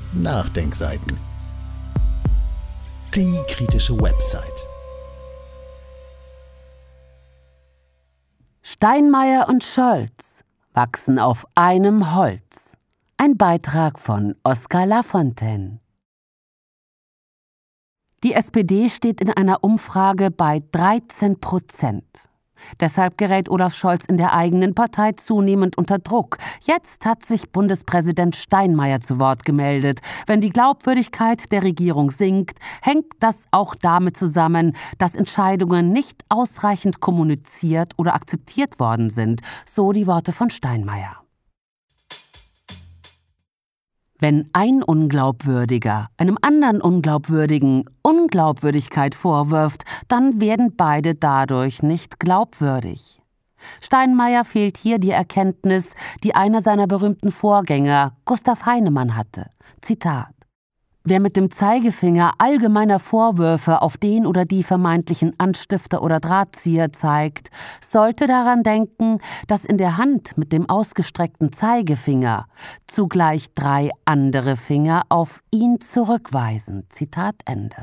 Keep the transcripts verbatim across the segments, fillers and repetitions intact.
Nachdenkseiten. Die kritische Website. Steinmeier und Scholz wachsen auf einem Holz. Ein Beitrag von Oskar Lafontaine. Die S P D steht in einer Umfrage bei dreizehn Prozent. Deshalb gerät Olaf Scholz in der eigenen Partei zunehmend unter Druck. Jetzt hat sich Bundespräsident Steinmeier zu Wort gemeldet. Wenn die Glaubwürdigkeit der Regierung sinkt, hängt das auch damit zusammen, dass Entscheidungen nicht ausreichend kommuniziert oder akzeptiert worden sind, so die Worte von Steinmeier. Wenn ein Unglaubwürdiger einem anderen Unglaubwürdigen Unglaubwürdigkeit vorwirft, dann werden beide dadurch nicht glaubwürdig. Steinmeier fehlt hier die Erkenntnis, die einer seiner berühmten Vorgänger, Gustav Heinemann, hatte. Zitat: Wer mit dem Zeigefinger allgemeiner Vorwürfe auf den oder die vermeintlichen Anstifter oder Drahtzieher zeigt, sollte daran denken, dass in der Hand mit dem ausgestreckten Zeigefinger zugleich drei andere Finger auf ihn zurückweisen. Zitat Ende.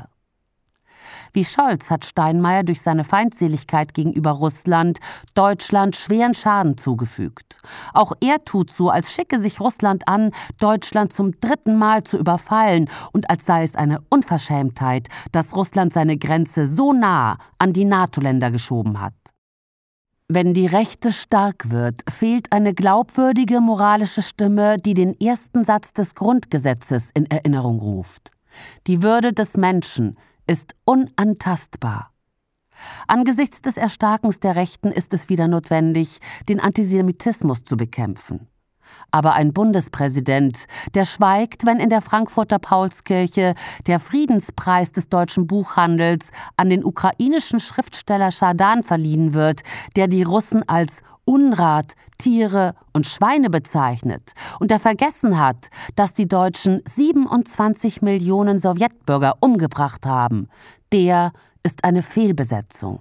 Wie Scholz hat Steinmeier durch seine Feindseligkeit gegenüber Russland Deutschland schweren Schaden zugefügt. Auch er tut so, als schicke sich Russland an, Deutschland zum dritten Mal zu überfallen und als sei es eine Unverschämtheit, dass Russland seine Grenze so nah an die NATO-Länder geschoben hat. Wenn die Rechte stark wird, fehlt eine glaubwürdige moralische Stimme, die den ersten Satz des Grundgesetzes in Erinnerung ruft. Die Würde des Menschen ist unantastbar. Angesichts des Erstarkens der Rechten ist es wieder notwendig, den Antisemitismus zu bekämpfen. Aber ein Bundespräsident, der schweigt, wenn in der Frankfurter Paulskirche der Friedenspreis des deutschen Buchhandels an den ukrainischen Schriftsteller Schadan verliehen wird, der die Russen als Unrat, Tiere und Schweine bezeichnet und der vergessen hat, dass die Deutschen siebenundzwanzig Millionen Sowjetbürger umgebracht haben, der ist eine Fehlbesetzung.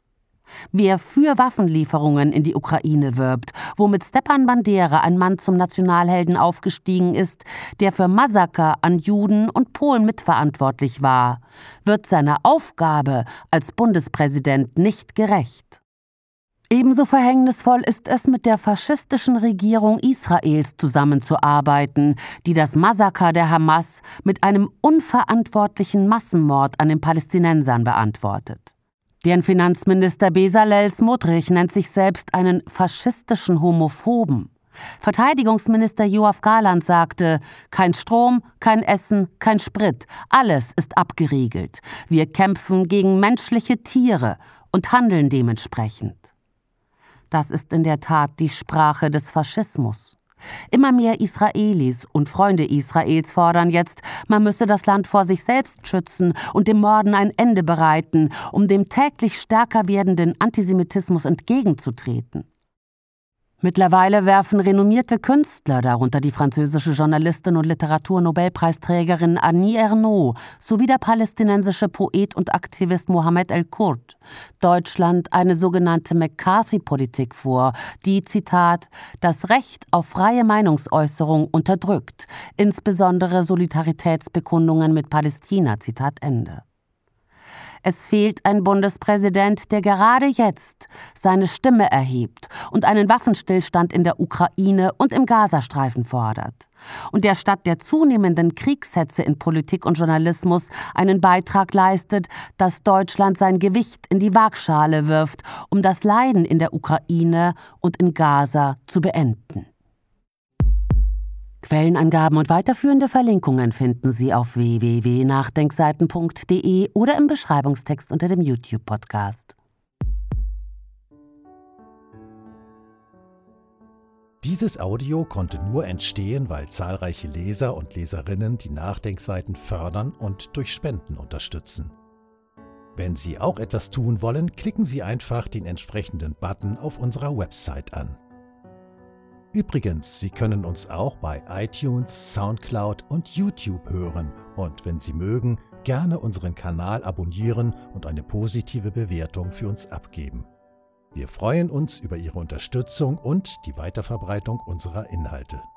Wer für Waffenlieferungen in die Ukraine wirbt, womit Stepan Bandera, ein Mann zum Nationalhelden aufgestiegen ist, der für Massaker an Juden und Polen mitverantwortlich war, wird seiner Aufgabe als Bundespräsident nicht gerecht. Ebenso verhängnisvoll ist es, mit der faschistischen Regierung Israels zusammenzuarbeiten, die das Massaker der Hamas mit einem unverantwortlichen Massenmord an den Palästinensern beantwortet. Deren Finanzminister Bezalel Smotrich nennt sich selbst einen faschistischen Homophoben. Verteidigungsminister Yoav Gallant sagte: Kein Strom, kein Essen, kein Sprit, alles ist abgeriegelt. Wir kämpfen gegen menschliche Tiere und handeln dementsprechend. Das ist in der Tat die Sprache des Faschismus. Immer mehr Israelis und Freunde Israels fordern jetzt, man müsse das Land vor sich selbst schützen und dem Morden ein Ende bereiten, um dem täglich stärker werdenden Antisemitismus entgegenzutreten. Mittlerweile werfen renommierte Künstler, darunter die französische Journalistin und Literaturnobelpreisträgerin Annie Ernaux sowie der palästinensische Poet und Aktivist Mohammed El-Kurd, Deutschland eine sogenannte McCarthy-Politik vor, die, Zitat, das Recht auf freie Meinungsäußerung unterdrückt, insbesondere Solidaritätsbekundungen mit Palästina, Zitat Ende. Es fehlt ein Bundespräsident, der gerade jetzt seine Stimme erhebt und einen Waffenstillstand in der Ukraine und im Gazastreifen fordert. Und der statt der zunehmenden Kriegshetze in Politik und Journalismus einen Beitrag leistet, dass Deutschland sein Gewicht in die Waagschale wirft, um das Leiden in der Ukraine und in Gaza zu beenden. Quellenangaben und weiterführende Verlinkungen finden Sie auf w w w punkt nachdenkseiten punkt d e oder im Beschreibungstext unter dem YouTube-Podcast. Dieses Audio konnte nur entstehen, weil zahlreiche Leser und Leserinnen die Nachdenkseiten fördern und durch Spenden unterstützen. Wenn Sie auch etwas tun wollen, klicken Sie einfach den entsprechenden Button auf unserer Website an. Übrigens, Sie können uns auch bei iTunes, Soundcloud und YouTube hören und wenn Sie mögen, gerne unseren Kanal abonnieren und eine positive Bewertung für uns abgeben. Wir freuen uns über Ihre Unterstützung und die Weiterverbreitung unserer Inhalte.